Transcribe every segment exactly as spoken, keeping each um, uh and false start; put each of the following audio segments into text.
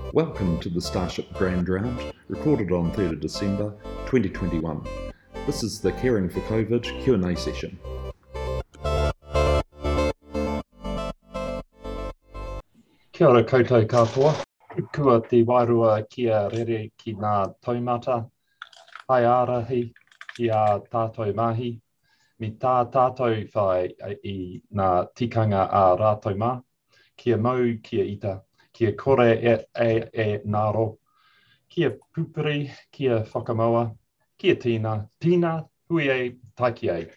Welcome to the Starship Grand Round, recorded on third of December twenty twenty-one. This is the Caring for COVID Q and A session. Kia ora koutou katoa. Kua te wairua kia rere ki ngā taumata. Hai arahi ki a tātou mahi. Mi tā tātou whai i ngā tikanga a rātou mā. Kia mau, kia ita. Kia kore e, e, e ngaro. Kia pupuri, kia whakamaua. Kia tīna, tīna, hui e, taiki e.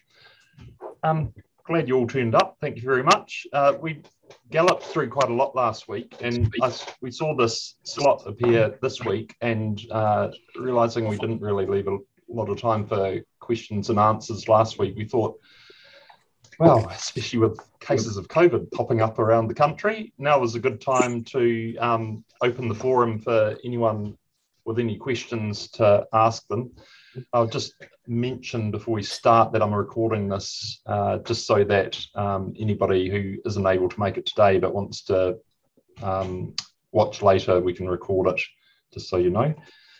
Um, glad you all turned up. Thank you very much. Uh, we galloped through quite a lot last week, and I, we saw this slot appear this week, and uh, realising we didn't really leave a lot of time for questions and answers last week, we thought, well, especially with cases of COVID popping up around the country, now was a good time to um, open the forum for anyone with any questions to ask them. I'll just mention before we start that I'm recording this uh, just so that um, anybody who isn't able to make it today but wants to um, watch later, we can record it, just so you know.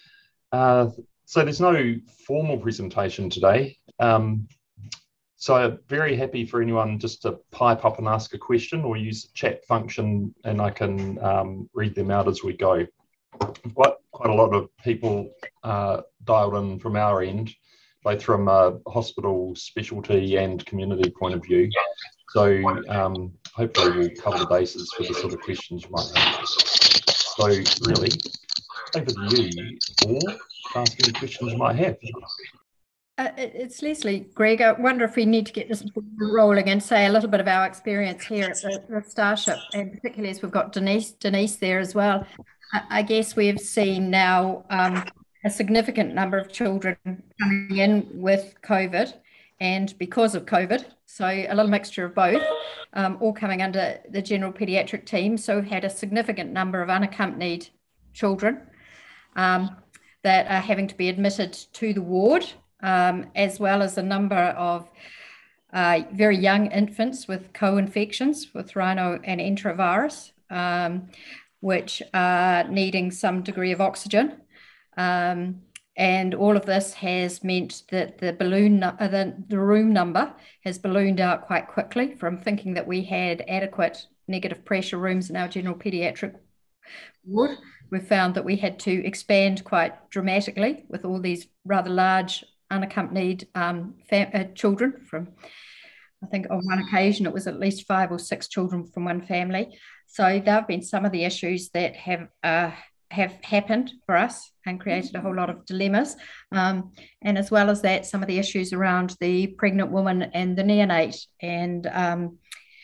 Uh, so there's no formal presentation today. Um, So I'm very happy for anyone just to pipe up and ask a question or use the chat function, and I can um, read them out as we go. Quite, quite a lot of people uh, dialed in from our end, both from a hospital specialty and community point of view. So um, hopefully we'll cover the bases for the sort of questions you might have. So really, over to you, Paul, to ask any questions you might have. Uh, it's Leslie. Greg, I wonder if we need to get this rolling and say a little bit of our experience here at the, the Starship, and particularly as we've got Denise, Denise there as well. I, I guess we've seen now um, a significant number of children coming in with COVID and because of COVID, so a little mixture of both, um, all coming under the general paediatric team. So we've had a significant number of unaccompanied children um, that are having to be admitted to the ward. Um, as well as a number of uh, very young infants with co-infections with rhino and enterovirus, um, which are needing some degree of oxygen. Um, and all of this has meant that the balloon, uh, the, the room number has ballooned out quite quickly from thinking that we had adequate negative pressure rooms in our general paediatric ward. We found that we had to expand quite dramatically with all these rather large unaccompanied um, fam- uh, children from, I think on one occasion it was at least five or six children from one family. So there have been some of the issues that have uh, have happened for us and created a whole lot of dilemmas. Um, and as well as that, some of the issues around the pregnant woman and the neonate, and um,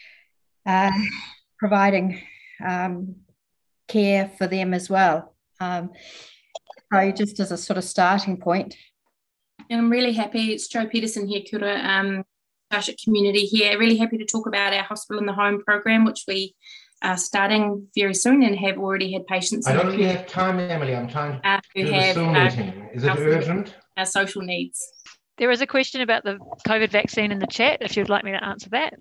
uh, providing um, care for them as well. Um, so just as a sort of starting point. And I'm really happy, it's Jo Peterson here, kia ora, um, Starship community here, really happy to talk about our Hospital in the Home program, which we are starting very soon and have already had patients. I don't really have time, Emily, I'm trying to uh, do the Zoom uh, meeting. Is it urgent? Our social needs. There is a question about the COVID vaccine in the chat, if you'd like me to answer that.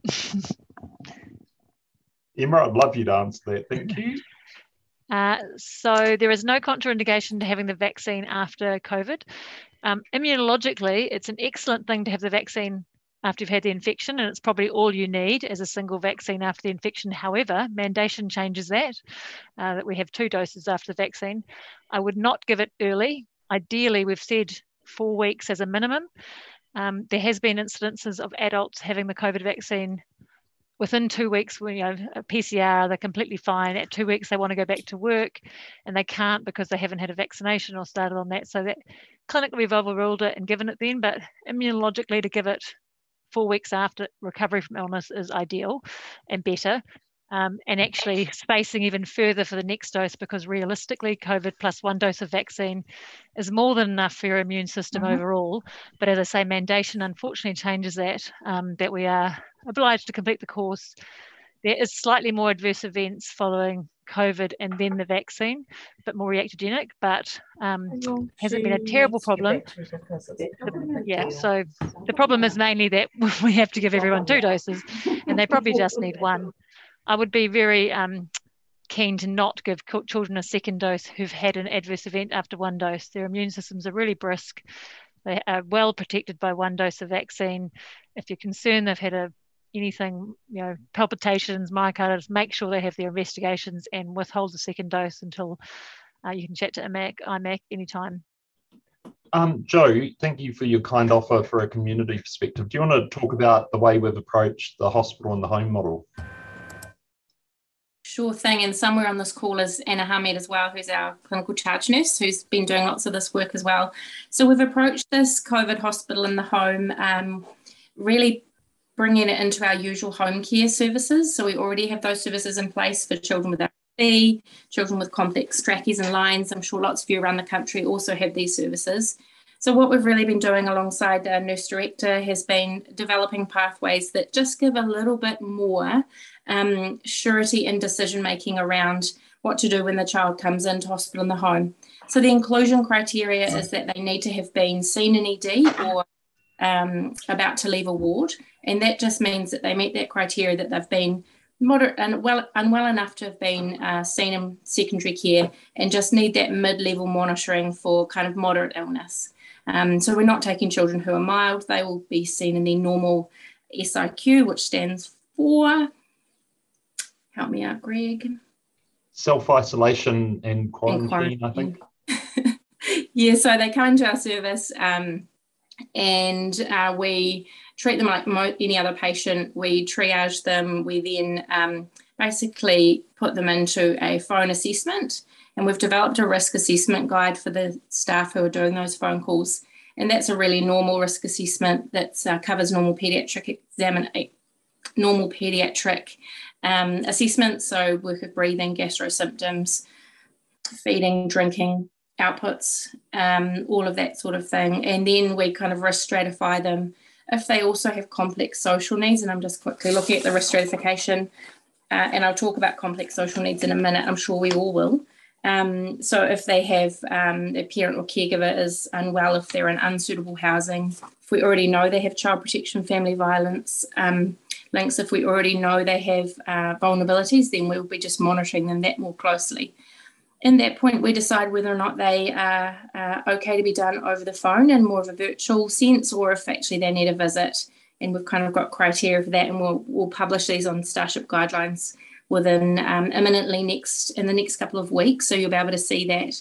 Emma, I'd love you to answer that, thank you. Uh, so there is no contraindication to having the vaccine after COVID. Um, immunologically, it's an excellent thing to have the vaccine after you've had the infection, and it's probably all you need as a single vaccine after the infection. However, mandation changes that, uh, that we have two doses after the vaccine. I would not give it early. Ideally, we've said four weeks as a minimum. Um, there has been incidences of adults having the COVID vaccine within two weeks, when you know a P C R, they're completely fine. At two weeks, they want to go back to work, and they can't because they haven't had a vaccination or started on that. So that clinically we've overruled it and given it then, but immunologically to give it four weeks after recovery from illness is ideal and better. Um, and actually spacing even further for the next dose, because realistically COVID plus one dose of vaccine is more than enough for your immune system mm-hmm. overall. But as I say, mandation unfortunately changes that, um, that we are obliged to complete the course. There is slightly more adverse events following COVID and then the vaccine, but more reactogenic, but um, hasn't been a terrible problem. The, yeah, so the problem is mainly that we have to give everyone two doses and they probably just need one. I would be very um, keen to not give children a second dose who've had an adverse event after one dose. Their immune systems are really brisk. They are well protected by one dose of vaccine. If you're concerned they've had a anything, you know, palpitations, myocarditis, make sure they have their investigations and withhold the second dose until uh, you can chat to I M A C, I M A C anytime. Um, Joe, thank you for your kind offer for a community perspective. Do you want to talk about the way we've approached the hospital and the home model? Sure thing, and somewhere on this call is Anna Hamed as well, who's our clinical charge nurse, who's been doing lots of this work as well. So we've approached this COVID hospital in the home, um, really bringing it into our usual home care services. So we already have those services in place for children with R S V, children with complex trachees and lines. I'm sure lots of you around the country also have these services. So what we've really been doing alongside our nurse director has been developing pathways that just give a little bit more um, surety in decision making around what to do when the child comes into hospital in the home. So the inclusion criteria is that they need to have been seen in E D or um, about to leave a ward, and that just means that they meet that criteria, that they've been moderate and well unwell enough to have been uh, seen in secondary care and just need that mid-level monitoring for kind of moderate illness. Um, so we're not taking children who are mild. They will be seen in the normal S I Q, which stands for, help me out, Greg. Self-isolation and quarantine, and quarantine. I think. Yeah, so they come into our service um, and uh, we treat them like mo- any other patient. We triage them. We then um, basically put them into a phone assessment. And we've developed a risk assessment guide for the staff who are doing those phone calls. And that's a really normal risk assessment that uh, covers normal pediatric examine, normal pediatric um, assessments. So work of breathing, gastro symptoms, feeding, drinking, outputs, um, all of that sort of thing. And then we kind of risk stratify them if they also have complex social needs. And I'm just quickly looking at the risk stratification. Uh, and I'll talk about complex social needs in a minute. I'm sure we all will. Um, so if they have um, a parent or caregiver is unwell, if they're in unsuitable housing, if we already know they have child protection, family violence um, links, if we already know they have uh, vulnerabilities, then we'll be just monitoring them that more closely. In that point, we decide whether or not they are uh, okay to be done over the phone in more of a virtual sense, or if actually they need a visit. And we've kind of got criteria for that, and we'll, we'll publish these on Starship guidelines within um, imminently next in the next couple of weeks, so you'll be able to see that.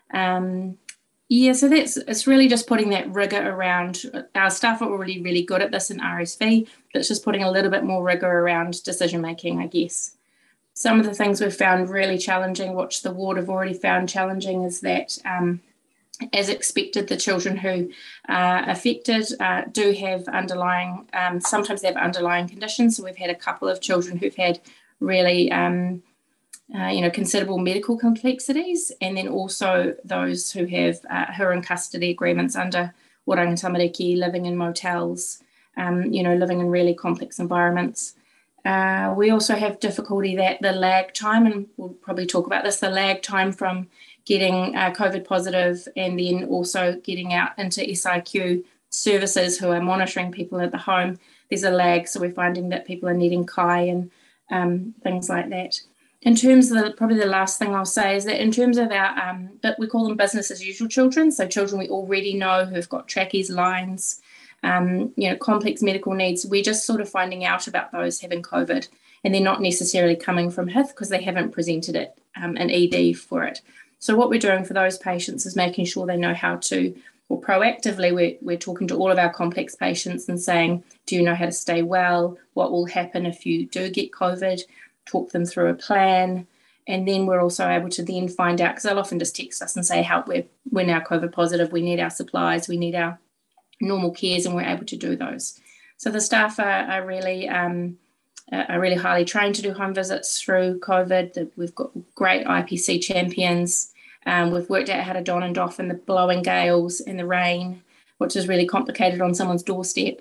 Um, yeah, so that's it's really just putting that rigor around. Our staff are already really good at this in R S V, but it's just putting a little bit more rigor around decision making, I guess. Some of the things we've found really challenging, which the ward have already found challenging, is that um, as expected, the children who are affected uh, do have underlying, um, sometimes they have underlying conditions. So we've had a couple of children who've had really, um, uh, you know, considerable medical complexities, and then also those who have uh, who are in custody agreements under Oranga Tamariki, living in motels, um, you know, living in really complex environments. Uh, we also have difficulty that the lag time, and we'll probably talk about this, the lag time from getting uh, COVID positive and then also getting out into S I Q services who are monitoring people at the home. There's a lag, so we're finding that people are needing K I and Um, things like that. In terms of the, probably the last thing I'll say is that in terms of our, um, but we call them business as usual children, so children we already know who've got trachees, lines, um, you know, complex medical needs, we're just sort of finding out about those having COVID, and they're not necessarily coming from H I T because they haven't presented it um, in E D for it. So what we're doing for those patients is making sure they know how to, or proactively, we're, we're talking to all of our complex patients and saying, do you know how to stay well? What will happen if you do get COVID? Talk them through a plan. And then we're also able to then find out, because they'll often just text us and say, help, we're, we're now COVID positive, we need our supplies, we need our normal cares, and we're able to do those. So the staff are, are really um, are really highly trained to do home visits through COVID. We've got great I P C champions. Um, we've worked out how to don and doff in the blowing gales and the rain, which is really complicated on someone's doorstep.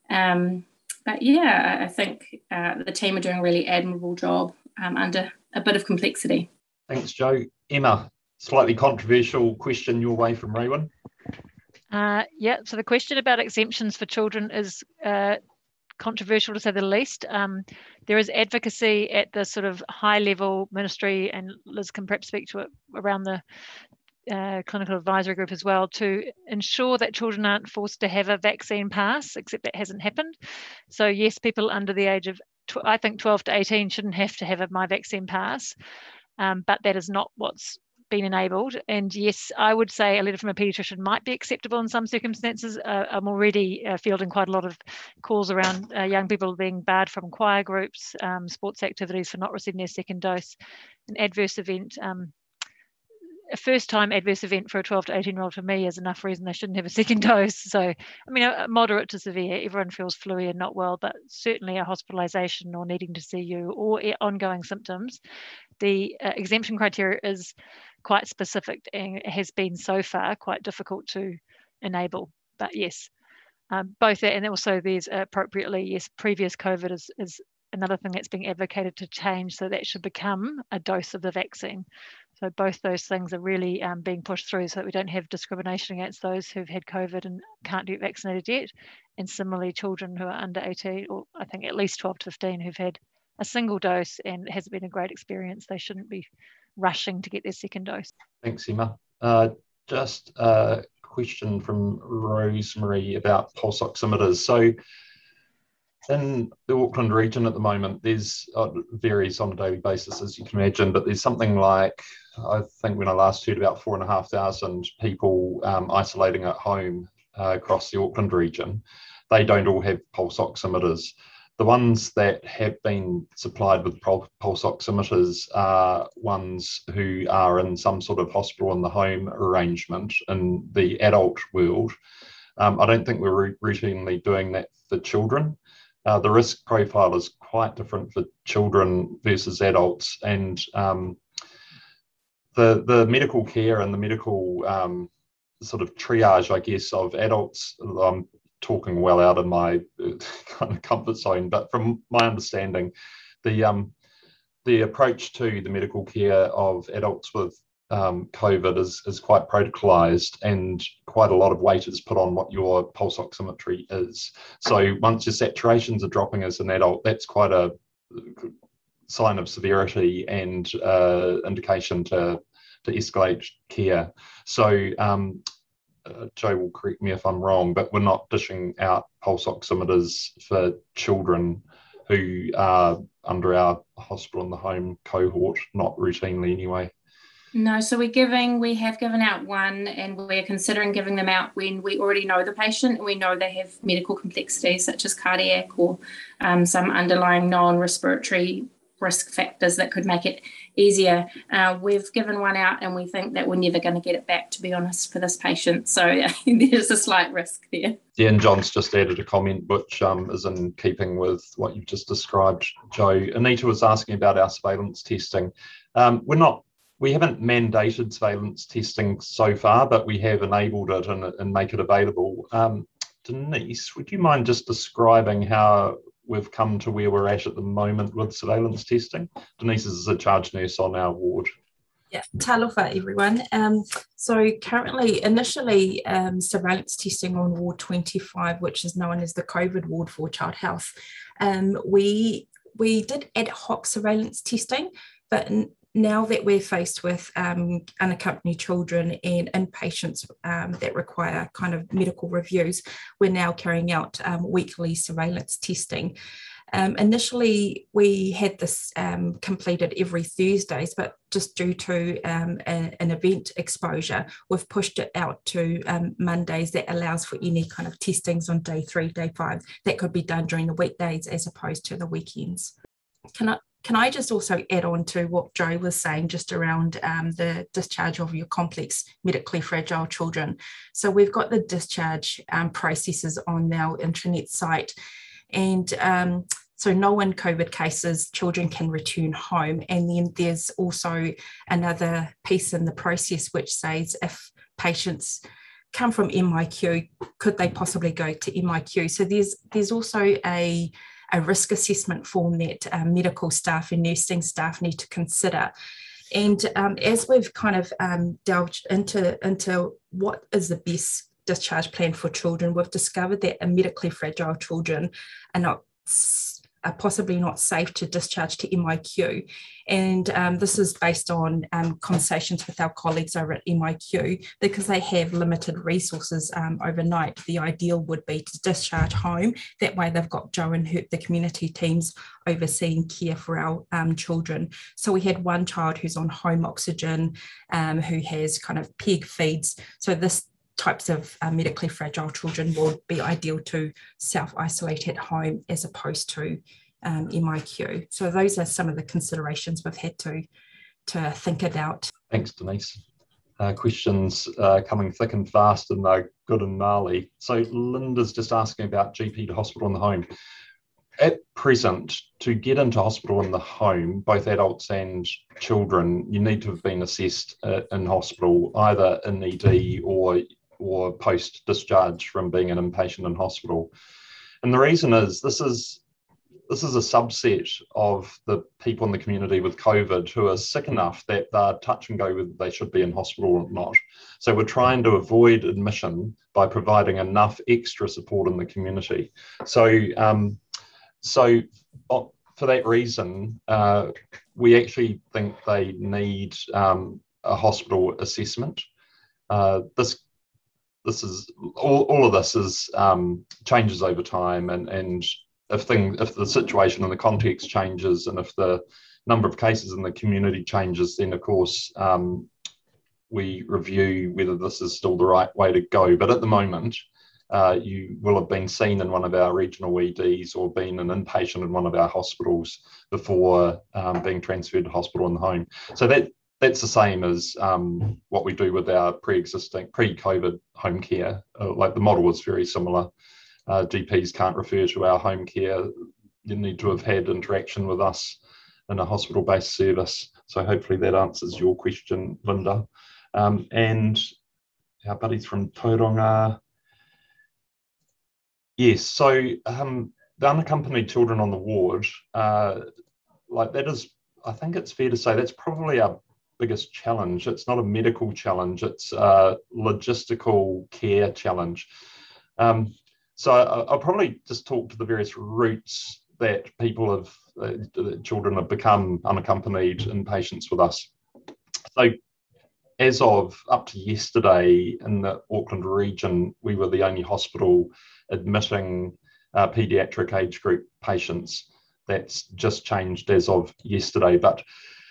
Um, but yeah, I, I think uh, the team are doing a really admirable job um, under a bit of complexity. Thanks, Joe. Emma, slightly controversial question your way from Raywin. Uh, yeah, so the question about exemptions for children is uh, controversial to say the least. Um, there is advocacy at the sort of high level ministry, and Liz can perhaps speak to it around the uh, clinical advisory group as well, to ensure that children aren't forced to have a vaccine pass, except that hasn't happened. So yes, people under the age of, I think twelve to eighteen shouldn't have to have a My Vaccine Pass, um, but that is not what's been enabled. And yes, I would say a letter from a paediatrician might be acceptable in some circumstances. Uh, I'm already uh, fielding quite a lot of calls around uh, young people being barred from choir groups, um, sports activities for not receiving their second dose. An adverse event, um, a first time adverse event for a twelve to eighteen year old for me is enough reason they shouldn't have a second dose. So, I mean, a, a moderate to severe, everyone feels fluey and not well, but certainly a hospitalisation or needing to see you or ongoing symptoms, the uh, exemption criteria is quite specific and has been so far quite difficult to enable. But yes, um, both that, and also there's appropriately, yes, previous COVID is, is another thing that's being advocated to change, so that should become a dose of the vaccine. So both those things are really um, being pushed through so that we don't have discrimination against those who've had COVID and can't get vaccinated yet. And similarly, children who are under eighteen, or I think at least twelve to fifteen, who've had a single dose and it hasn't been a great experience, they shouldn't be rushing to get their second dose. Thanks, Emma. Uh, just a question from Rosemary about pulse oximeters. So in the Auckland region at the moment, there's uh, varies on a daily basis, as you can imagine, but there's something like, I think when I last heard, about four and a half thousand people um, isolating at home uh, across the Auckland region. They don't all have pulse oximeters. The ones that have been supplied with pulse oximeters are ones who are in some sort of hospital in the home arrangement in the adult world. Um, I don't think we're routinely doing that for children. Uh, the risk profile is quite different for children versus adults, and um, the the medical care and the medical um, sort of triage, I guess, of adults. I'm talking well out of my kind of comfort zone, but from my understanding, the um, the approach to the medical care of adults with um, COVID is, is quite protocolized, and quite a lot of weight is put on what your pulse oximetry is. So once your saturations are dropping as an adult, that's quite a sign of severity and uh, indication to, to escalate care. So um, uh, Joe will correct me if I'm wrong, but we're not dishing out pulse oximeters for children who are under our hospital in the home cohort, not routinely anyway. No, so we're giving, we have given out one, and we're considering giving them out when we already know the patient and we know they have medical complexities such as cardiac or um, some underlying non-respiratory risk factors that could make it easier. Uh, we've given one out and we think that we're never going to get it back, to be honest, for this patient. So there's a slight risk there. Yeah, and John's just added a comment which um, is in keeping with what you've just described, Joe. Anita was asking about our surveillance testing. Um, we're not We haven't mandated surveillance testing so far, but we have enabled it and, and make it available. Um, Denise, would you mind just describing how we've come to where we're at at the moment with surveillance testing? Denise is a charge nurse on our ward. Yeah, talofa everyone. Um, so currently, initially, um, surveillance testing on Ward twenty-five, which is known as the COVID ward for child health, um, we we did ad hoc surveillance testing, but in, now that we're faced with um, unaccompanied children and inpatients um, that require kind of medical reviews, we're now carrying out um, weekly surveillance testing. Um, initially, we had this um, completed every Thursdays, but just due to um, a, an event exposure, we've pushed it out to um, Mondays. That allows for any kind of testings on day three, day five, that could be done during the weekdays as opposed to the weekends. Can I Can I just also add on to what Joe was saying just around um, the discharge of your complex medically fragile children? So we've got the discharge um, processes on our intranet site, and um, so no one COVID cases, children can return home. And then there's also another piece in the process which says if patients come from M I Q, could they possibly go to M I Q? So there's there's also a a risk assessment form that um, medical staff and nursing staff need to consider. And um, as we've kind of um, delved into, into what is the best discharge plan for children, we've discovered that medically fragile children are not are possibly not safe to discharge to M I Q. And um, this is based on um, conversations with our colleagues over at M I Q, because they have limited resources um, overnight. The ideal would be to discharge home. That way they've got Joe and her, the community teams overseeing care for our um, children. So we had one child who's on home oxygen, um, who has kind of peg feeds. So this types of uh, medically fragile children will be ideal to self-isolate at home as opposed to um, M I Q. So those are some of the considerations we've had to, to think about. Thanks, Denise. Uh, questions uh, coming thick and fast, and they're good and gnarly. So Linda's just asking about G P to hospital in the home. At present, to get into hospital in the home, both adults and children, you need to have been assessed uh, in hospital, either in E D or or post-discharge from being an inpatient in hospital. And the reason is this is this is a subset of the people in the community with COVID who are sick enough that they're touch and go whether they should be in hospital or not. So we're trying to avoid admission by providing enough extra support in the community. So, um, so for that reason, uh, we actually think they need um, a hospital assessment. Uh, this This is all, all of this is um, changes over time, and and if thing if the situation and the context changes, and if the number of cases in the community changes, then of course um, we review whether this is still the right way to go. But at the moment, uh, you will have been seen in one of our regional E Ds or been an inpatient in one of our hospitals before um, being transferred to hospital in the home. So that. That's the same as um, what we do with our pre-existing, pre-COVID home care. Uh, like the model is very similar. Uh, G Ps can't refer to our home care. You need to have had interaction with us in a hospital-based service. So hopefully that answers your question, Linda. Um, and our buddies from Tauranga. Yes, so um, the unaccompanied children on the ward, uh, like that is, I think it's fair to say that's probably our biggest challenge. It's not a medical challenge, it's a logistical care challenge. Um, so I, I'll probably just talk to the various routes that people have, uh, children have become unaccompanied inpatients with us. So as of up to yesterday in the Auckland region, we were the only hospital admitting uh, paediatric age group patients. That's just changed as of yesterday. But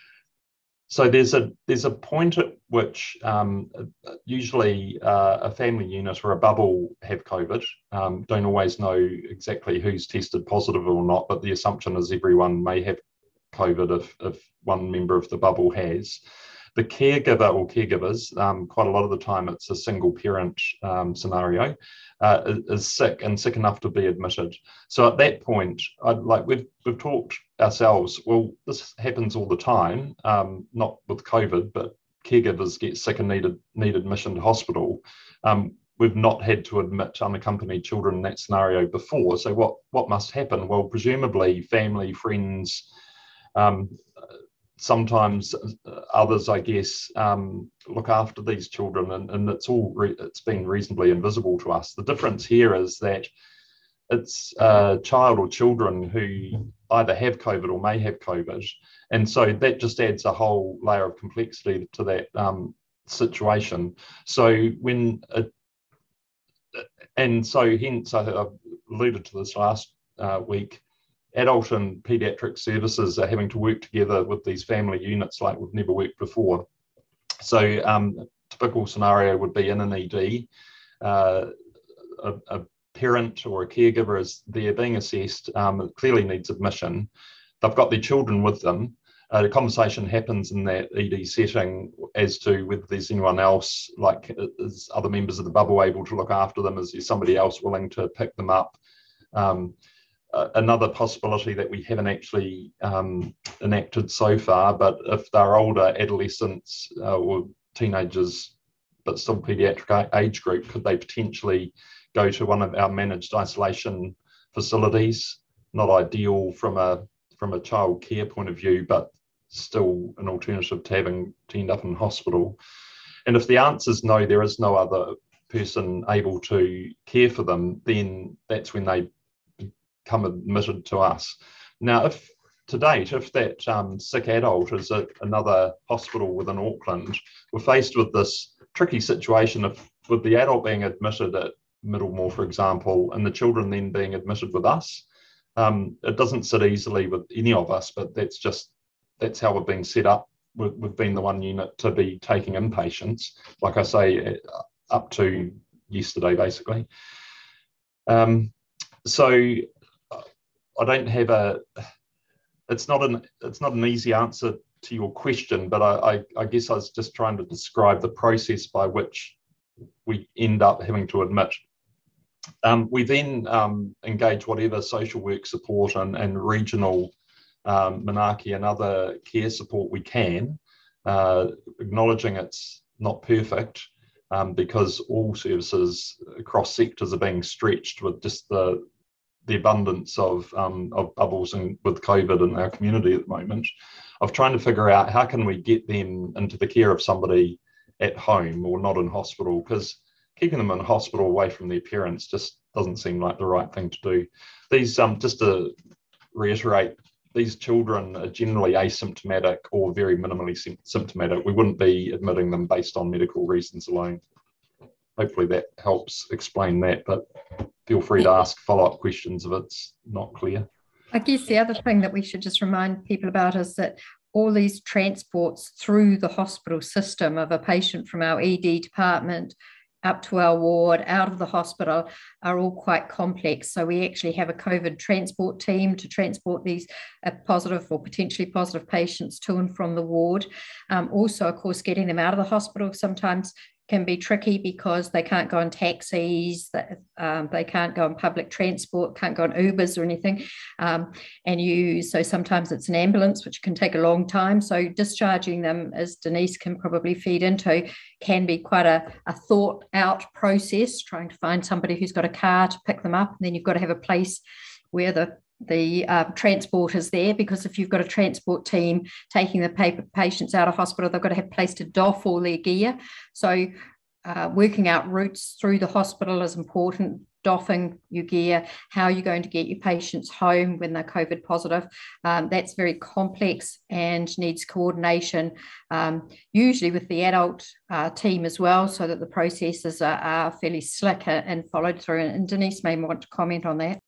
So there's a there's a point at which um, usually uh, a family unit or a bubble have COVID. Um, don't always know exactly who's tested positive or not, but the assumption is everyone may have COVID if, if one member of the bubble has. The caregiver or caregivers, um, quite a lot of the time it's a single parent um, scenario, uh, is sick and sick enough to be admitted. So at that point, I'd like we've we've talked ourselves, well, this happens all the time, um, not with COVID, but caregivers get sick and need, need admission to hospital. Um, we've not had to admit unaccompanied children in that scenario before. So what, what must happen? Well, presumably family, friends, um, sometimes others, I guess, um, look after these children, and, and it's all re- it's been reasonably invisible to us. The difference here is that it's a child or children who either have COVID or may have COVID, and so that just adds a whole layer of complexity to that um, situation. So when a, and so hence I think I've alluded to this last uh, week. Adult and paediatric services are having to work together with these family units like we've never worked before. So um, a typical scenario would be in an E D, uh, a, a parent or a caregiver is there being assessed, um, it clearly needs admission. They've got their children with them. Uh, the conversation happens in that E D setting as to whether there's anyone else, like is other members of the bubble able to look after them? Is there somebody else willing to pick them up? Um, Uh, another possibility that we haven't actually um, enacted so far, but if they're older adolescents uh, or teenagers, but still paediatric age group, could they potentially go to one of our managed isolation facilities? Not ideal from a from a child care point of view, but still an alternative to having to end up in hospital. And if the answer is no, there is no other person able to care for them, then that's when they become admitted to us. Now, if to date, if that um, sick adult is at another hospital within Auckland, we're faced with this tricky situation of with the adult being admitted at Middlemore, for example, and the children then being admitted with us. Um, it doesn't sit easily with any of us, but that's just, that's how we've been set up. We've, we've been the one unit to be taking inpatients, like I say, up to yesterday, basically. Um, so I don't have a, it's not an, it's not an easy answer to your question, but I, I, I guess I was just trying to describe the process by which we end up having to admit. Um, we then um, engage whatever social work support and, and regional um, Manaaki and other care support we can, uh, acknowledging it's not perfect um, because all services across sectors are being stretched with just the, the abundance of, um, of bubbles and with COVID in our community at the moment, of trying to figure out how can we get them into the care of somebody at home or not in hospital, because keeping them in hospital away from their parents just doesn't seem like the right thing to do. These, um, just to reiterate, these children are generally asymptomatic or very minimally symptomatic. We wouldn't be admitting them based on medical reasons alone. Hopefully that helps explain that, but feel free to ask follow-up questions if it's not clear. I guess the other thing that we should just remind people about is that all these transports through the hospital system of a patient from our E D department up to our ward, out of the hospital, are all quite complex. So we actually have a COVID transport team to transport these uh, positive or potentially positive patients to and from the ward. Um, also, of course, getting them out of the hospital sometimes can be tricky because they can't go on taxis, um, they can't go on public transport, can't go on Ubers or anything. Um, and you, so sometimes it's an ambulance, which can take a long time. So discharging them, as Denise can probably feed into, can be quite a, a thought out process, trying to find somebody who's got a car to pick them up. And then you've got to have a place where the the uh, transport is there, because if you've got a transport team taking the paper patients out of hospital, they've got to have a place to doff all their gear. So uh, working out routes through the hospital is important, doffing your gear, how you're going to get your patients home when they're COVID positive. Um, that's very complex and needs coordination, um, usually with the adult uh, team as well, so that the processes are, are fairly slick and followed through. And Denise may want to comment on that.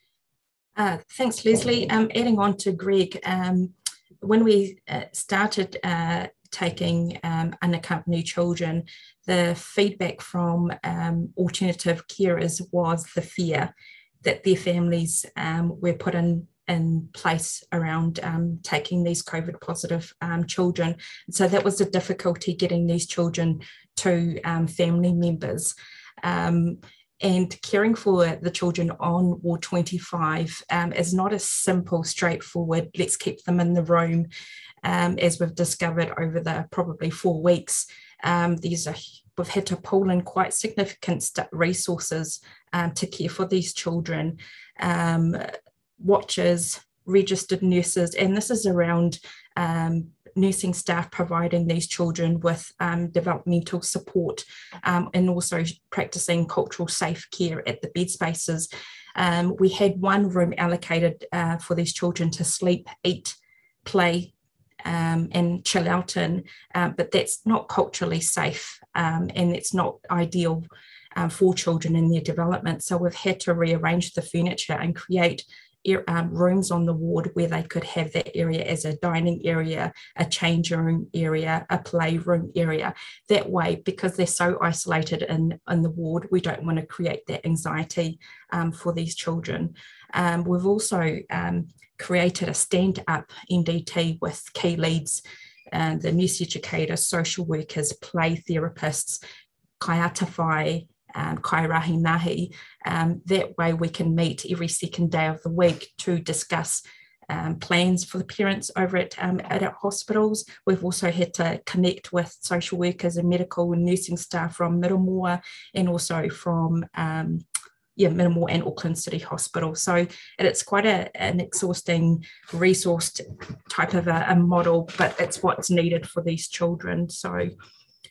Uh, thanks, Leslie. Um, adding on to Greg, um, when we uh, started uh, taking um, unaccompanied children, the feedback from um, alternative carers was the fear that their families um, were put in, in place around um, taking these COVID positive um, children. So that was the difficulty, getting these children to um, family members. Um, And caring for the children on Ward twenty-five um, is not a simple, straightforward, let's keep them in the room, um, as we've discovered over the probably four weeks. Um, these are, we've had to pull in quite significant resources um, to care for these children, um, watchers, registered nurses, and this is around um, nursing staff providing these children with um, developmental support um, and also practicing cultural safe care at the bed spaces. Um, we had one room allocated uh, for these children to sleep, eat, play um, and chill out in, uh, but that's not culturally safe um, and it's not ideal uh, for children in their development. So we've had to rearrange the furniture and create Um, rooms on the ward where they could have that area as a dining area, a change room area, a playroom area. That way, because they're so isolated in, in the ward, we don't want to create that anxiety um, for these children. Um, we've also um, created a stand-up N D T with key leads, uh, the nurse educators, social workers, play therapists, kaiata whai, Um, kairahi nahi. Um, that way we can meet every second day of the week to discuss um, plans for the parents over at, um, at our hospitals. We've also had to connect with social workers and medical and nursing staff from Middlemore and also from um, yeah, Middlemore and Auckland City Hospital. So it's quite a, an exhausting resource type of a, a model, but it's what's needed for these children. So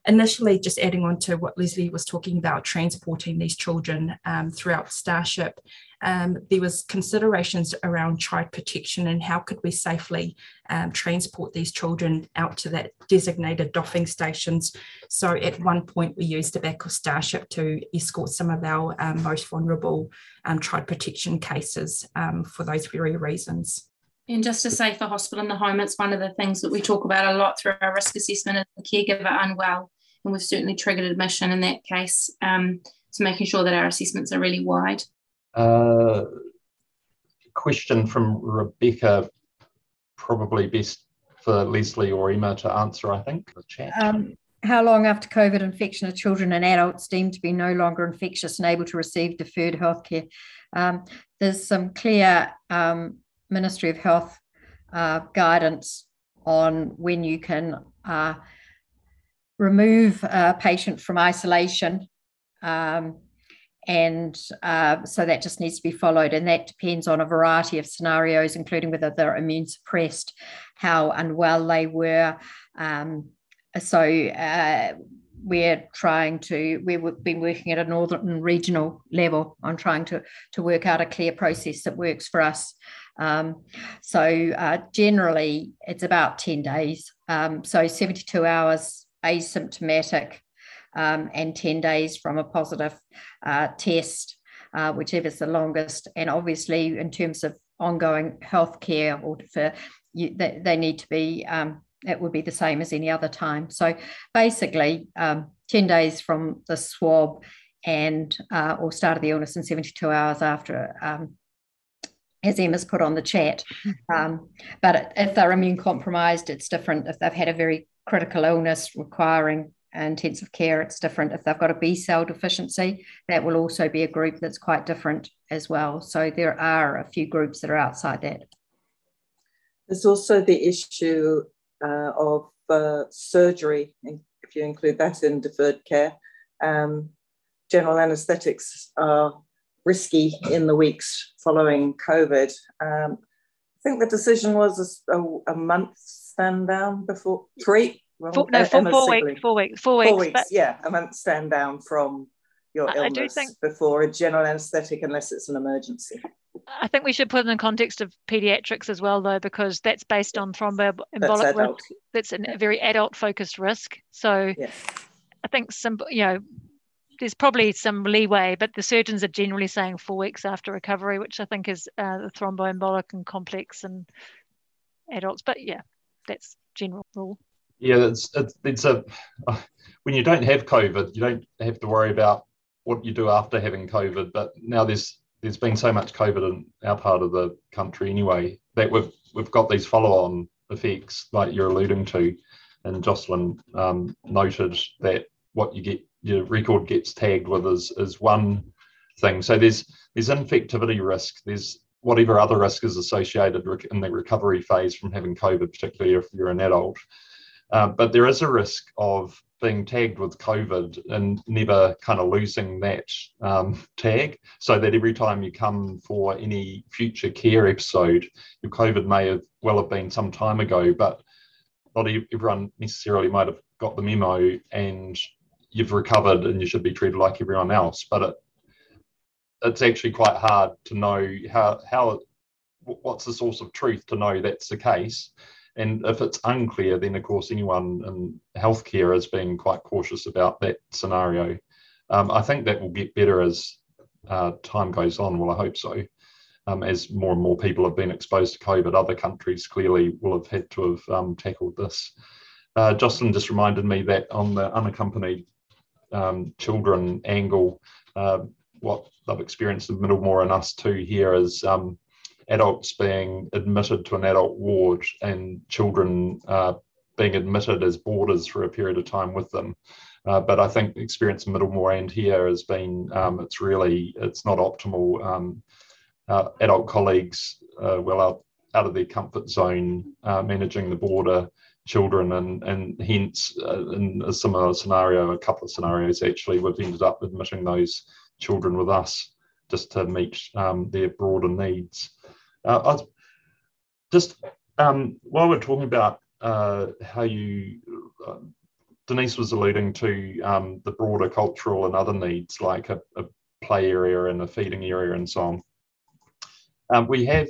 initially, just adding on to what Leslie was talking about, transporting these children um, throughout Starship, um, there was considerations around child protection and how could we safely um, transport these children out to that designated doffing stations. So at one point we used the back of Starship to escort some of our um, most vulnerable um, child protection cases um, for those very reasons. And just to say for hospital in the home, it's one of the things that we talk about a lot through our risk assessment is the caregiver unwell. And we've certainly triggered admission in that case. Um, so making sure that our assessments are really wide. Uh, question from Rebecca, probably best for Leslie or Emma to answer, I think, the chat. Um, how long after COVID infection are children and adults deemed to be no longer infectious and able to receive deferred healthcare? Um, there's some clear um, Ministry of Health uh, guidance on when you can uh, remove a patient from isolation, um, and uh, so that just needs to be followed, and that depends on a variety of scenarios, including whether they're immune suppressed, how unwell they were. Um, so uh, we're trying to, we've been working at a northern regional level on trying to, to work out a clear process that works for us. Um, so uh, generally it's about ten days, um, so seventy-two hours asymptomatic, um, and ten days from a positive uh, test, uh, whichever's the longest. And obviously in terms of ongoing healthcare, or for you, they, they need to be, um, it would be the same as any other time. So basically um, ten days from the swab and uh, or start of the illness and seventy-two hours after, um, as Emma's put on the chat. Um, but if they're immune compromised, it's different. If they've had a very critical illness requiring intensive care, it's different. If they've got a B cell deficiency, that will also be a group that's quite different as well. So there are a few groups that are outside that. There's also the issue uh, of uh, surgery, if you include that in deferred care. Um, general anaesthetics are risky in the weeks following COVID. Um, I think the decision was a, a month stand down before, three? Well, four, no, four, four weeks, four weeks, four weeks. Four weeks, but yeah, a month stand down from your illness I do think, before a general anaesthetic unless it's an emergency. I think we should put it in the context of paediatrics as well, though, because that's based on thromboembolic that's risk. That's a yeah. very adult-focused risk. So yeah. I think some, you know, there's probably some leeway, but the surgeons are generally saying four weeks after recovery, which I think is uh, the thromboembolic and complex and adults. But yeah, that's general rule. Yeah, it's it's, it's a uh, when you don't have COVID, you don't have to worry about what you do after having COVID. But now there's there's been so much COVID in our part of the country anyway that we've we've got these follow-on effects like you're alluding to, and Jocelyn um, noted that what you get. Your record gets tagged with is, is one thing. So there's there's infectivity risk. There's whatever other risk is associated in the recovery phase from having COVID, particularly if you're an adult. Uh, but there is a risk of being tagged with COVID and never kind of losing that um, tag, so that every time you come for any future care episode, your COVID may have well have been some time ago, but not everyone necessarily might have got the memo and you've recovered and you should be treated like everyone else. But it, it's actually quite hard to know how, how, what's the source of truth to know that's the case. And if it's unclear, then of course anyone in healthcare is being quite cautious about that scenario. Um, I think that will get better as uh, time goes on. Well, I hope so. Um, as more and more people have been exposed to COVID, other countries clearly will have had to have um, tackled this. Uh, Jocelyn just reminded me that on the unaccompanied Um, children angle, uh, what they've experienced in Middlemore and us too here is um, adults being admitted to an adult ward and children uh, being admitted as boarders for a period of time with them. Uh, but I think the experience in Middlemore and here has been, um, it's really, it's not optimal. Um, uh, adult colleagues uh, well out, out of their comfort zone, uh, managing the border children, and and hence uh, in a similar scenario, a couple of scenarios actually, we've ended up admitting those children with us just to meet um, their broader needs. Uh, I was just um, while we're talking about uh, how you uh, Denise was alluding to um, the broader cultural and other needs, like a, a play area and a feeding area and so on. Um, we have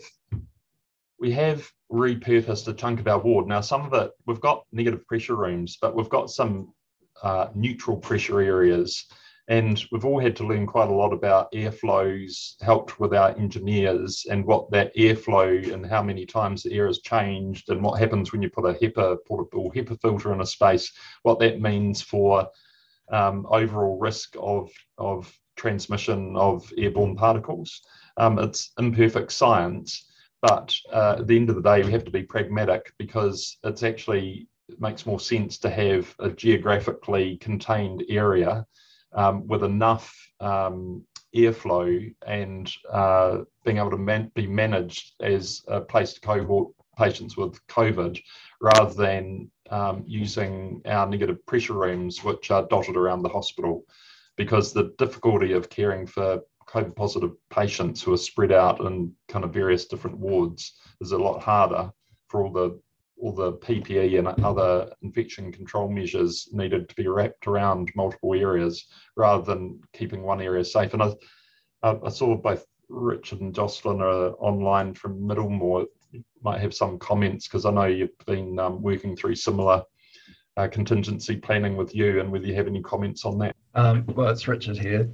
we have repurposed a chunk of our ward. Now, some of it, we've got negative pressure rooms, but we've got some uh, neutral pressure areas. And we've all had to learn quite a lot about airflows, helped with our engineers, and what that airflow and how many times the air has changed, and what happens when you put a HEPA portable HEPA filter in a space, what that means for um, overall risk of, of transmission of airborne particles. Um, it's imperfect science, but uh, at the end of the day, we have to be pragmatic, because it's actually, it makes more sense to have a geographically contained area Um, with enough um, airflow and uh, being able to man be managed as a place to cohort patients with COVID, rather than um, using our negative pressure rooms, which are dotted around the hospital, because the difficulty of caring for COVID positive patients who are spread out in kind of various different wards is a lot harder for all the all the P P E and other infection control measures needed to be wrapped around multiple areas, rather than keeping one area safe. And I, I saw both Richard and Jocelyn are online from Middlemore. You might have some comments, because I know you've been um, working through similar uh, contingency planning with you, and whether you have any comments on that. Um, well, it's Richard here.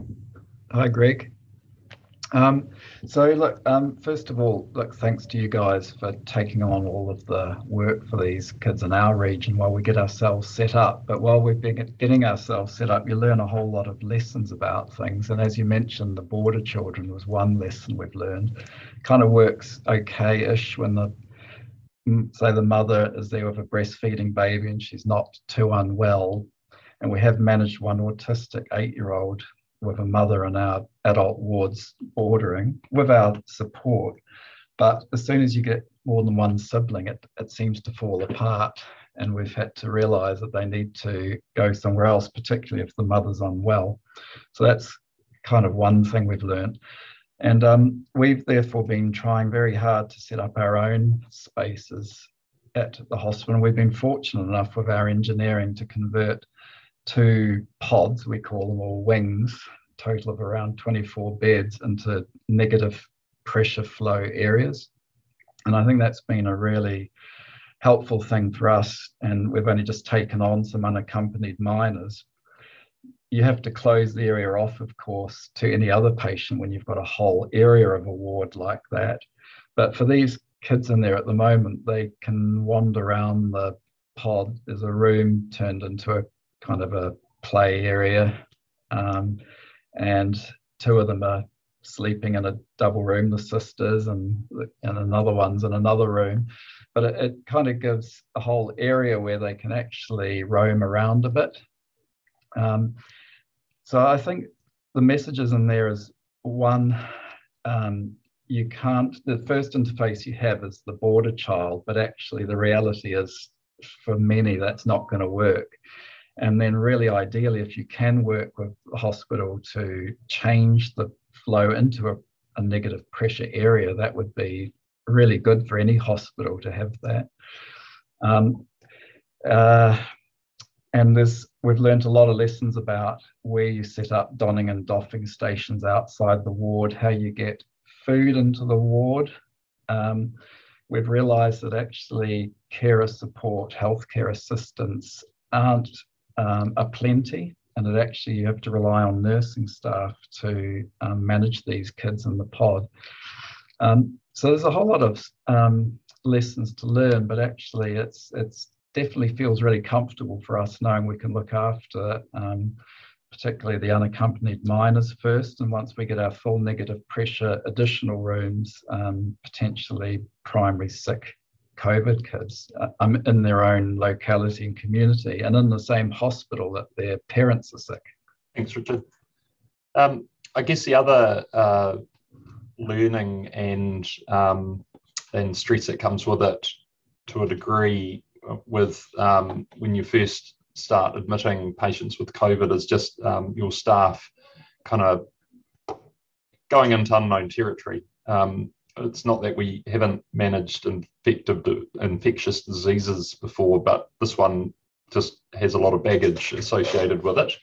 Hi, Greg. Um, so look, um, first of all, look, thanks to you guys for taking on all of the work for these kids in our region while we get ourselves set up. But while we've been getting ourselves set up, you learn a whole lot of lessons about things. And as you mentioned, the border children was one lesson we've learned. Kind of works okay-ish when the, say the mother is there with a breastfeeding baby and she's not too unwell. And we have managed one autistic eight-year-old with a mother in our adult wards bordering with our support. But as soon as you get more than one sibling, it, it seems to fall apart. And we've had to realise that they need to go somewhere else, particularly if the mother's unwell. So that's kind of one thing we've learned. And um, we've therefore been trying very hard to set up our own spaces at the hospital. We've been fortunate enough with our engineering to convert two pods, we call them, or wings, total of around twenty-four beds, into negative pressure flow areas. And I think that's been a really helpful thing for us. And we've only just taken on some unaccompanied minors. You have to close the area off, of course, to any other patient when you've got a whole area of a ward like that. But for these kids in there at the moment, they can wander around the pod. There's a room turned into a kind of a play area, um, and two of them are sleeping in a double room, the sisters, and, and another one's in another room. But it, it kind of gives a whole area where they can actually roam around a bit. Um, so I think the messages in there is, one, um, you can't, the first interface you have is the border child, but actually the reality is for many that's not going to work. And then really ideally, if you can work with the hospital to change the flow into a, a negative pressure area, that would be really good for any hospital to have that. Um, uh, and there's, we've learned a lot of lessons about where you set up donning and doffing stations outside the ward, how you get food into the ward. Um, we've realised that actually carer support, healthcare assistants aren't Um, are plenty, and that actually you have to rely on nursing staff to um, manage these kids in the pod. Um, so there's a whole lot of um, lessons to learn, but actually it's it's definitely feels really comfortable for us knowing we can look after um, particularly the unaccompanied minors first, and once we get our full negative pressure additional rooms, um, potentially primary sick COVID kids um, in their own locality and community, and in the same hospital that their parents are sick. Thanks, Richard. Um, I guess the other uh, learning and um, and stress that comes with it, to a degree, with um, when you first start admitting patients with COVID, is just um, your staff kind of going into unknown territory. Um, It's not that we haven't managed infective, infectious diseases before, but this one just has a lot of baggage associated with it.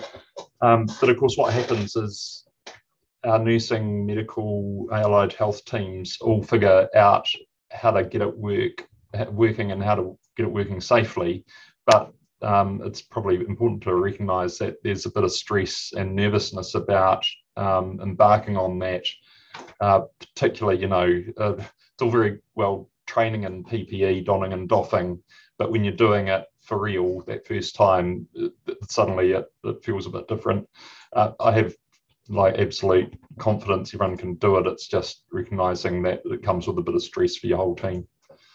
Um, but of course, what happens is our nursing, medical, allied health teams all figure out how to get it work, working and how to get it working safely. But um, it's probably important to recognise that there's a bit of stress and nervousness about um, embarking on that. Uh, particularly, you know, uh, it's all very well training in P P E, donning and doffing, but when you're doing it for real that first time, it, it, suddenly it, it feels a bit different. Uh, I have like absolute confidence everyone can do it. It's just recognising that it comes with a bit of stress for your whole team.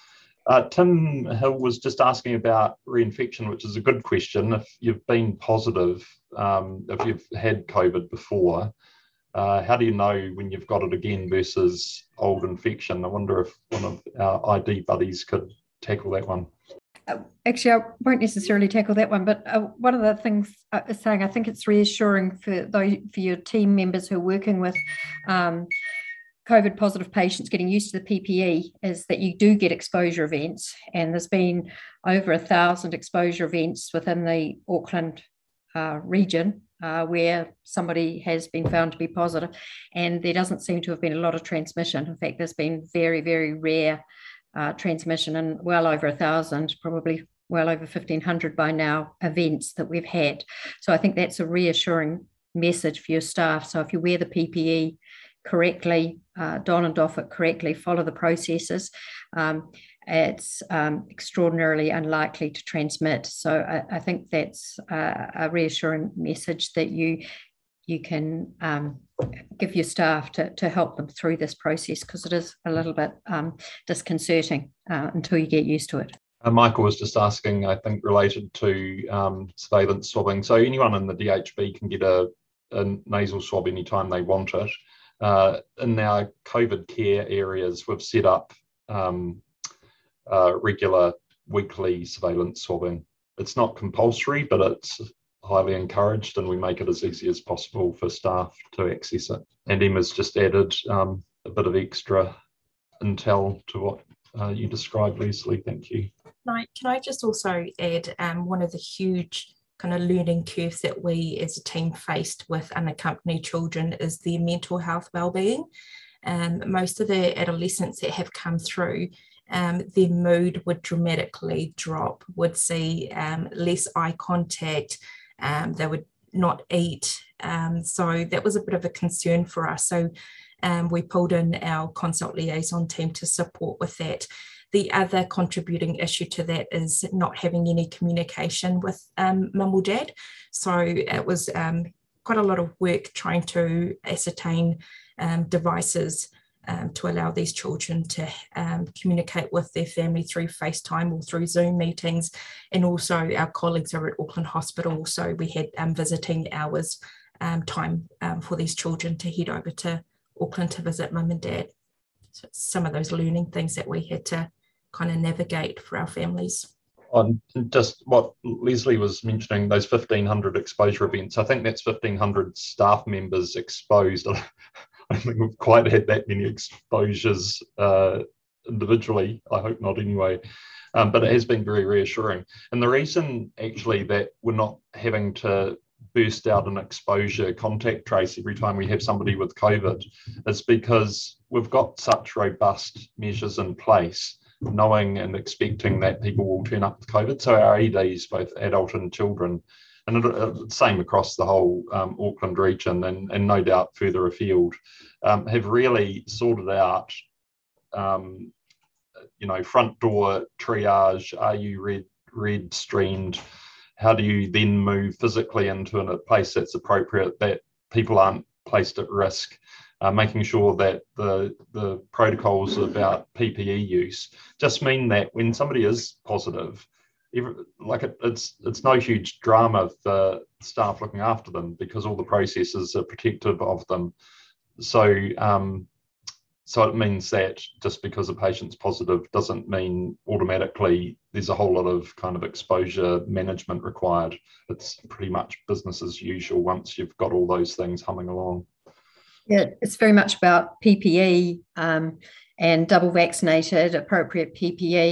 Uh, Tim Hill was just asking about reinfection, which is a good question. If you've been positive, um, if you've had COVID before, uh, how do you know when you've got it again versus old infection? I wonder if one of our I D buddies could tackle that one. Uh, actually, I won't necessarily tackle that one, but uh, one of the things I was saying, I think it's reassuring for those, for your team members who are working with um, COVID positive patients getting used to the P P E, is that you do get exposure events, and there's been over a thousand exposure events within the Auckland uh, region uh, where somebody has been found to be positive, and there doesn't seem to have been a lot of transmission. In fact, there's been very, very rare uh, transmission, and well over a thousand, probably well over fifteen hundred by now, events that we've had. So I think that's a reassuring message for your staff. So if you wear the P P E correctly, uh, don and doff it correctly, follow the processes, um, it's um, extraordinarily unlikely to transmit. So I, I think that's a, a reassuring message that you you can um, give your staff to, to help them through this process, because it is a little bit um, disconcerting uh, until you get used to it. Uh, Michael was just asking, I think, related to um, surveillance swabbing. So anyone in the D H B can get a, a nasal swab anytime they want it. Uh, in our COVID care areas, we've set up um, uh, regular weekly surveillance swabbing. It's not compulsory, but it's highly encouraged, and we make it as easy as possible for staff to access it. And Emma's just added um, a bit of extra intel to what uh, you described, Leslie. Thank you. Can I just also add um, one of the huge kind of learning curves that we as a team faced with unaccompanied children is their mental health wellbeing. Um, most of the adolescents that have come through, um, their mood would dramatically drop, would see um, less eye contact, um, they would not eat. Um, so that was a bit of a concern for us. So um, we pulled in our consult liaison team to support with that. The other contributing issue to that is not having any communication with um, mum or dad. So it was um, quite a lot of work trying to ascertain um, devices um, to allow these children to um, communicate with their family through FaceTime or through Zoom meetings. And also our colleagues are at Auckland Hospital, so we had um, visiting hours um, time um, for these children to head over to Auckland to visit mum and dad. So some of those learning things that we had to kind of navigate for our families. On just what Leslie was mentioning, those fifteen hundred exposure events, I think that's fifteen hundred staff members exposed. I don't think we've quite had that many exposures uh, individually. I hope not anyway. Um, but it has been very reassuring. And the reason actually that we're not having to burst out an exposure contact trace every time we have somebody with COVID is because we've got such robust measures in place, knowing and expecting that people will turn up with COVID. So our E Ds, both adult and children, and the same across the whole um, Auckland region and, and no doubt further afield, um, have really sorted out, um, you know, front door triage. Are you red, red streamed? How do you then move physically into a place that's appropriate, that people aren't placed at risk? Uh, making sure that the the protocols about P P E use just mean that when somebody is positive, every, like it, it's it's no huge drama for staff looking after them, because all the processes are protective of them. So um, so it means that just because a patient's positive doesn't mean automatically there's a whole lot of kind of exposure management required. It's pretty much business as usual once you've got all those things humming along. Yeah, it's very much about P P E um, and double vaccinated, appropriate P P E,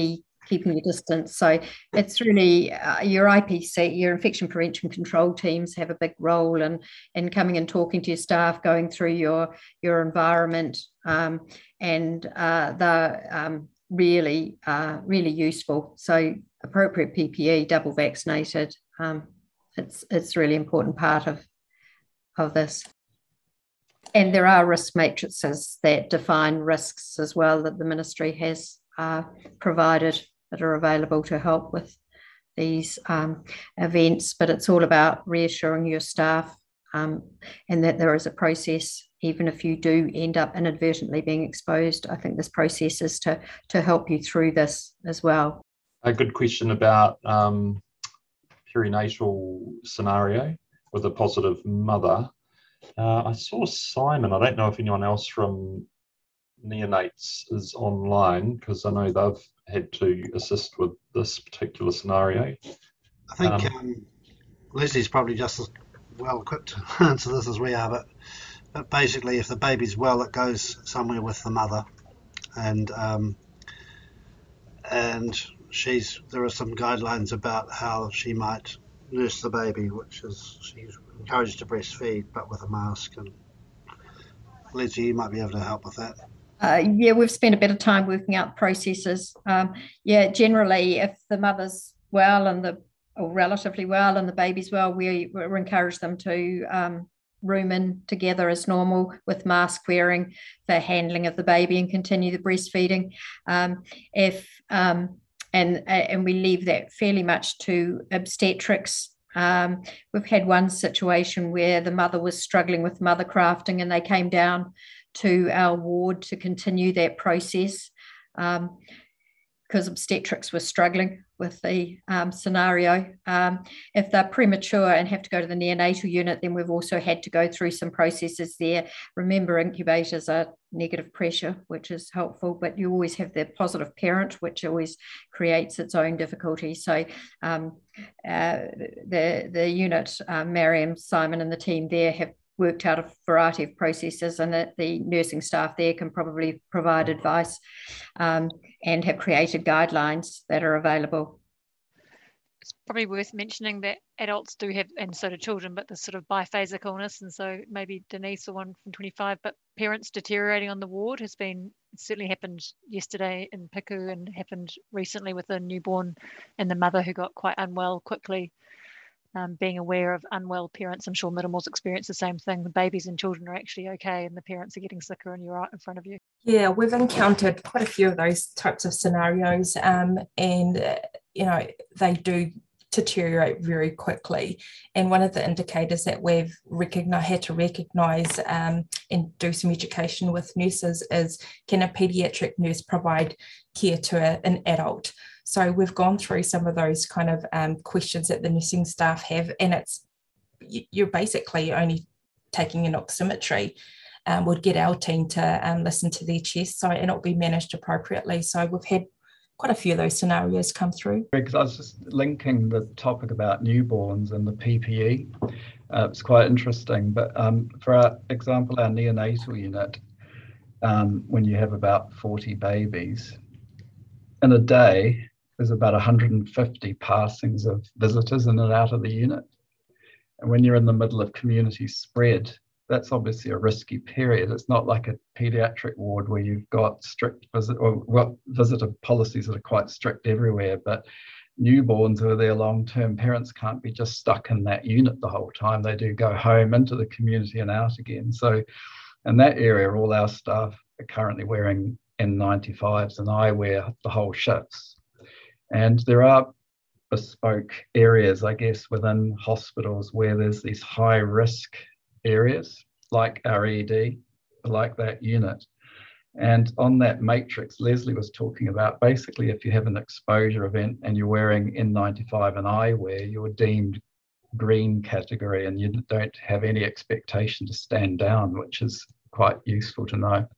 keeping your distance. So it's really uh, your I P C, your infection prevention control teams have a big role in, in coming and talking to your staff, going through your, your environment, um, and uh, they're um, really, uh, really useful. So appropriate P P E, double vaccinated, um, it's, it's a really important part of, of this. And there are risk matrices that define risks as well that the ministry has uh, provided that are available to help with these um, events. But it's all about reassuring your staff um, and that there is a process, even if you do end up inadvertently being exposed. I think this process is to, to help you through this as well. A good question about um, perinatal scenario with a positive mother. Uh, I saw Simon. I don't know if anyone else from neonates is online, because I know they've had to assist with this particular scenario. I think um, um, Leslie's probably just as well equipped to answer this as we are, but, but basically if the baby's well, it goes somewhere with the mother, and um, and she's there are some guidelines about how she might nurse the baby, which is she's encouraged to breastfeed but with a mask. And Leslie, you might be able to help with that. Uh, yeah, we've spent a bit of time working out processes. Um, yeah, generally, if the mother's well and the or relatively well and the baby's well, we, we encourage them to um, room in together as normal with mask wearing for handling of the baby and continue the breastfeeding. Um, if um, and and we leave that fairly much to obstetrics. Um, we've had one situation where the mother was struggling with mother crafting and they came down to our ward to continue that process um, because obstetrics were struggling with the um, scenario. Um, if they're premature and have to go to the neonatal unit, then we've also had to go through some processes there. Remember, incubators are negative pressure, which is helpful, but you always have the positive parent, which always creates its own difficulty. So um, uh, the, the unit, uh, Mariam, Simon and the team there have worked out a variety of processes, and that the nursing staff there can probably provide advice um, and have created guidelines that are available. It's probably worth mentioning that adults do have, and so do children, but the sort of biphasic illness, and so maybe Denise or one from twenty-five, but parents deteriorating on the ward has been, it certainly happened yesterday in Piku and happened recently with a newborn and the mother who got quite unwell quickly. Um, being aware of unwell parents, I'm sure Middlemores experience the same thing. The babies and children are actually okay and the parents are getting sicker and you're right in front of you. Yeah, we've encountered quite a few of those types of scenarios um, and, uh, you know, they do deteriorate very quickly. And one of the indicators that we've recognized, had to recognise um, and do some education with nurses is, can a paediatric nurse provide care to a, an adult? So we've gone through some of those kind of um, questions that the nursing staff have, and it's you're basically only taking an oximetry. Um, would get our team to um, listen to their chest, so and it'll be managed appropriately. So we've had quite a few of those scenarios come through. Because I was just linking the topic about newborns and the P P E. Uh, it's quite interesting, but um, for our example, our neonatal unit, um, when you have about forty babies, in a day, there's about one hundred fifty passings of visitors in and out of the unit. And when you're in the middle of community spread, that's obviously a risky period. It's not like a paediatric ward where you've got strict visit or well, visitor policies that are quite strict everywhere, but newborns who are there long-term, parents can't be just stuck in that unit the whole time. They do go home into the community and out again. So in that area, all our staff are currently wearing N ninety-fives and eyewear the whole shifts. And there are bespoke areas, I guess, within hospitals where there's these high risk areas like our E D, like that unit. And on that matrix Leslie was talking about, basically if you have an exposure event and you're wearing N ninety-five and eyewear, you're deemed green category and you don't have any expectation to stand down, which is quite useful to know.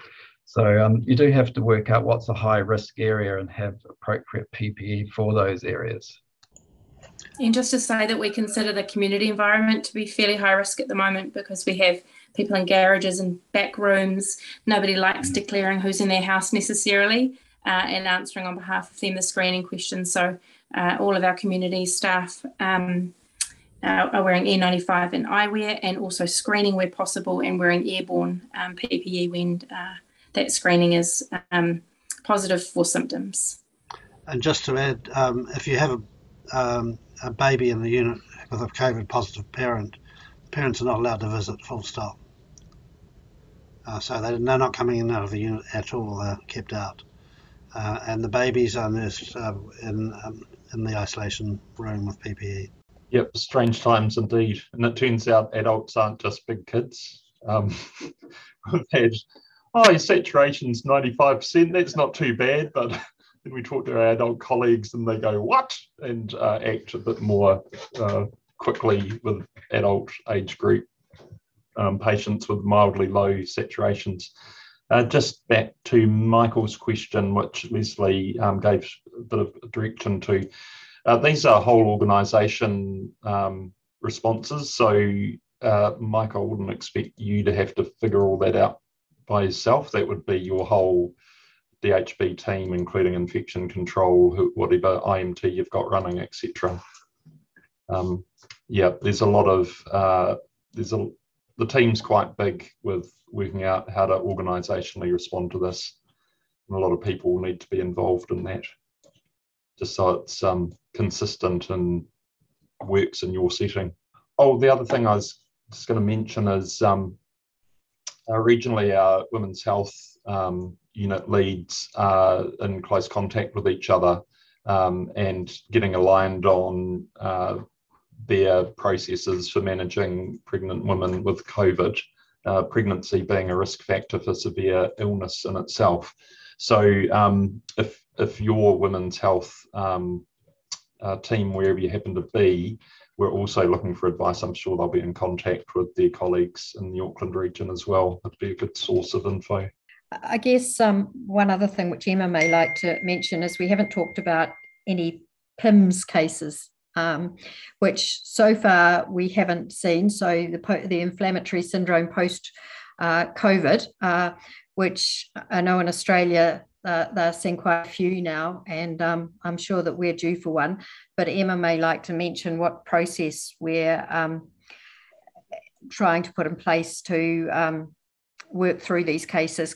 So um, you do have to work out what's a high risk area and have appropriate P P E for those areas. And just to say that we consider the community environment to be fairly high risk at the moment because we have people in garages and back rooms. Nobody likes declaring who's in their house necessarily. uh, and answering on behalf of them the screening questions. So uh, all of our community staff um, uh, are wearing N ninety-five and eyewear, and also screening where possible, and wearing airborne um, P P E when uh, that screening is um, positive for symptoms. And just to add, um, if you have a, um, a baby in the unit with a COVID positive parent, parents are not allowed to visit, full stop. Uh, so they're not coming in and out of the unit at all, they're kept out. Uh, and the babies are nursed uh, in, um, in the isolation room with P P E. Yep, strange times indeed. And it turns out adults aren't just big kids. Um, we've had, oh, your saturation's ninety-five percent, that's not too bad, but then we talk to our adult colleagues and they go, what? And uh, act a bit more uh, quickly with adult age group um, patients with mildly low saturations. Uh, just back to Michael's question, which Leslie um, gave a bit of direction to. Uh, these are whole organisation um, responses, so uh, Michael, I wouldn't expect you to have to figure all that out by yourself. That would be your whole D H B team, including infection control, whatever I M T you've got running, et cetera. Um, yeah, there's a lot of, uh, there's a, the team's quite big with working out how to organisationally respond to this. And a lot of people need to be involved in that, just so it's um, consistent and works in your setting. Oh, the other thing I was just going to mention is um, uh, regionally our women's health um, unit leads are in close contact with each other um, and getting aligned on uh, their processes for managing pregnant women with COVID, uh, pregnancy being a risk factor for severe illness in itself. So um, if, if your women's health um, uh, team, wherever you happen to be, we're also looking for advice. I'm sure they'll be in contact with their colleagues in the Auckland region as well. It'd be a good source of info. I guess um, one other thing which Emma may like to mention is we haven't talked about any P I M S cases, um, which so far we haven't seen. So the, the inflammatory syndrome post-COVID, uh, uh, which I know in Australia uh, they're seeing quite a few now, and um, I'm sure that we're due for one. But Emma may like to mention what process we're um, trying to put in place to um, work through these cases.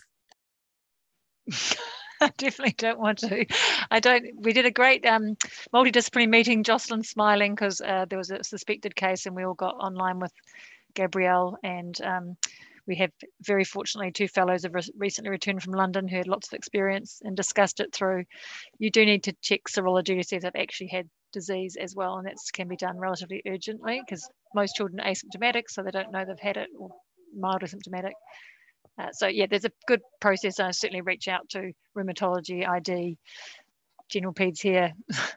I definitely don't want to. I don't. We did a great um, multidisciplinary meeting. Jocelyn's smiling because uh, there was a suspected case, and we all got online with Gabrielle. And um, we have very fortunately two fellows have re recently returned from London who had lots of experience and discussed it through. You do need to check serology to see if they've actually had disease as well, and that can be done relatively urgently because most children are asymptomatic, so they don't know they've had it, or mildly symptomatic. Uh, so yeah, there's a good process. I certainly reach out to rheumatology, I D, general peds here,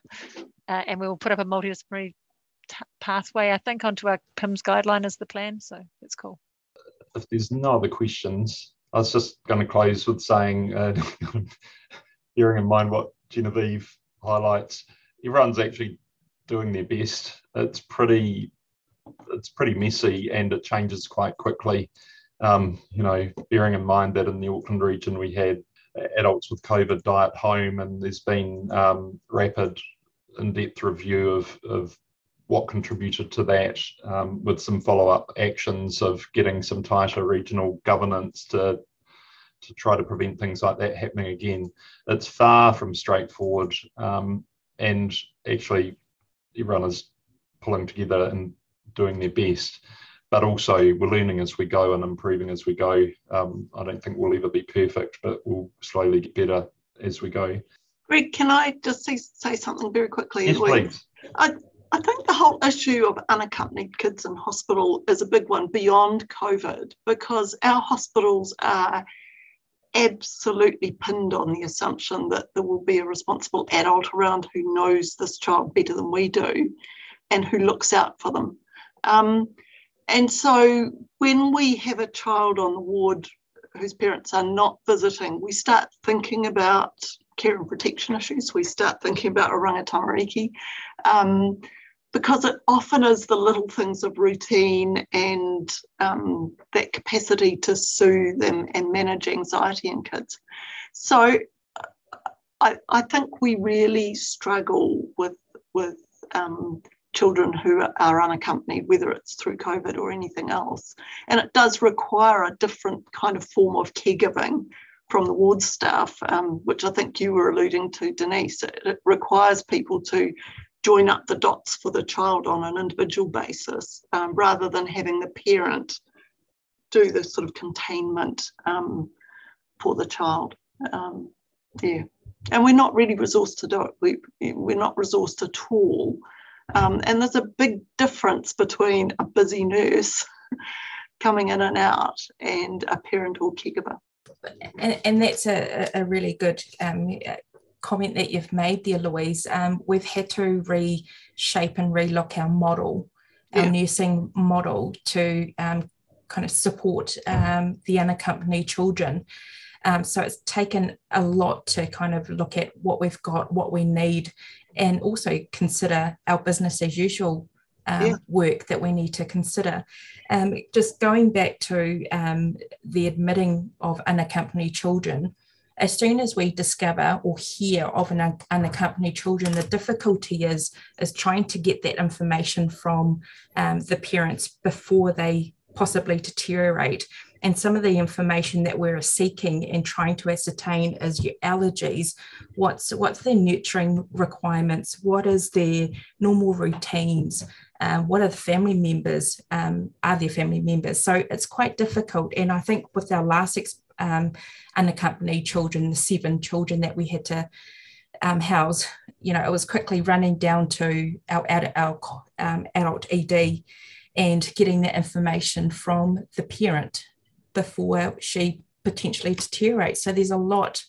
uh, and we will put up a multidisciplinary pathway, I think, onto our P I M S guideline as the plan. So that's cool. If there's no other questions, I was just going to close with saying, uh, bearing in mind what Genevieve highlights, everyone's actually doing their best. It's pretty, it's pretty messy, and it changes quite quickly. Um, you know, bearing in mind that in the Auckland region we had adults with COVID die at home, and there's been um, rapid in-depth review of, of what contributed to that, um, with some follow-up actions of getting some tighter regional governance to, to try to prevent things like that happening again. It's far from straightforward, um, and actually everyone is pulling together and doing their best. But also we're learning as we go and improving as we go. Um, I don't think we'll ever be perfect, but we'll slowly get better as we go. Greg, can I just say, say something very quickly? Yes, please. I, I think the whole issue of unaccompanied kids in hospital is a big one beyond COVID, because our hospitals are absolutely pinned on the assumption that there will be a responsible adult around who knows this child better than we do and who looks out for them. Um, And so when we have a child on the ward whose parents are not visiting, we start thinking about care and protection issues. We start thinking about oranga tamariki, um, because it often is the little things of routine and um, that capacity to soothe and, and manage anxiety in kids. So I, I think we really struggle with, with um, children who are unaccompanied, whether it's through COVID or anything else. And it does require a different kind of form of caregiving from the ward staff, um, which I think you were alluding to, Denise. It, it requires people to join up the dots for the child on an individual basis, um, rather than having the parent do the sort of containment um, for the child. Um, yeah, and we're not really resourced to do it. We, we're not resourced at all. Um, and there's a big difference between a busy nurse coming in and out and a parent or caregiver. And, and that's a, a really good um, comment that you've made there, Louise. Um, we've had to reshape and relook our model, our yeah. nursing model, to um, kind of support um, the unaccompanied children. Um, so it's taken a lot to kind of look at what we've got, what we need, and also consider our business as usual um, yeah. work that we need to consider. Um, just going back to um, the admitting of unaccompanied children, as soon as we discover or hear of an unaccompanied children, the difficulty is, is trying to get that information from um, the parents before they possibly deteriorate. And some of the information that we're seeking and trying to ascertain is your allergies, what's what's their nurturing requirements, what is their normal routines, um, what are the family members, um, are their family members? So it's quite difficult. And I think with our last um, unaccompanied children, the seven children that we had to um, house, you know, it was quickly running down to our, our um, adult E D and getting that information from the parent before she potentially deteriorates. So there's a lot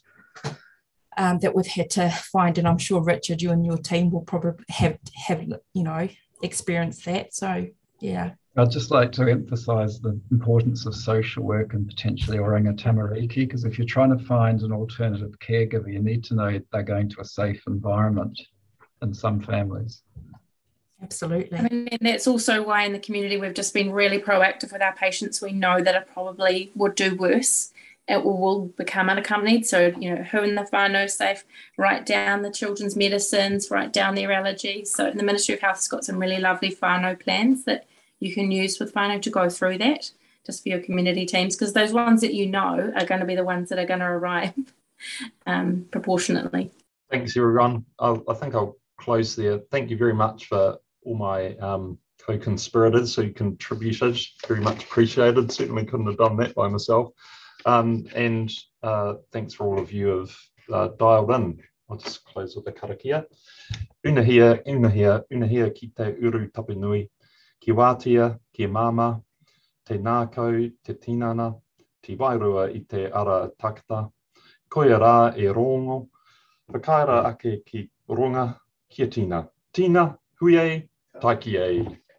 um, that we've had to find, and I'm sure Richard, you and your team will probably have, have you know, experienced that. So, yeah. I'd just like to emphasise the importance of social work and potentially Oranga Tamariki, because if you're trying to find an alternative caregiver, you need to know they're going to a safe environment in some families. Absolutely. I mean, and that's also why in the community we've just been really proactive with our patients. We know that it probably would do worse. It will, will become unaccompanied. So, you know, who in the whānau safe, write down the children's medicines, write down their allergies. So the Ministry of Health has got some really lovely whānau plans that you can use with whānau to go through that, just for your community teams, because those ones that you know are going to be the ones that are going to arrive um, proportionately. Thanks, everyone. I'll, I think I'll close there. Thank you very much for all my um, co-conspirators who contributed, very much appreciated. Certainly couldn't have done that by myself. Um, and uh, thanks for all of you who have uh, dialed in. I'll just close with a karakia. Unahia, unahia, unahia ki te uru tapunui, ki wātia, ki māma, te nākau, te tinana, te wairua i te ara takata, koia rā e rongo, whakaira ake ki ronga, kia tina. Tina, hui e, taiki e.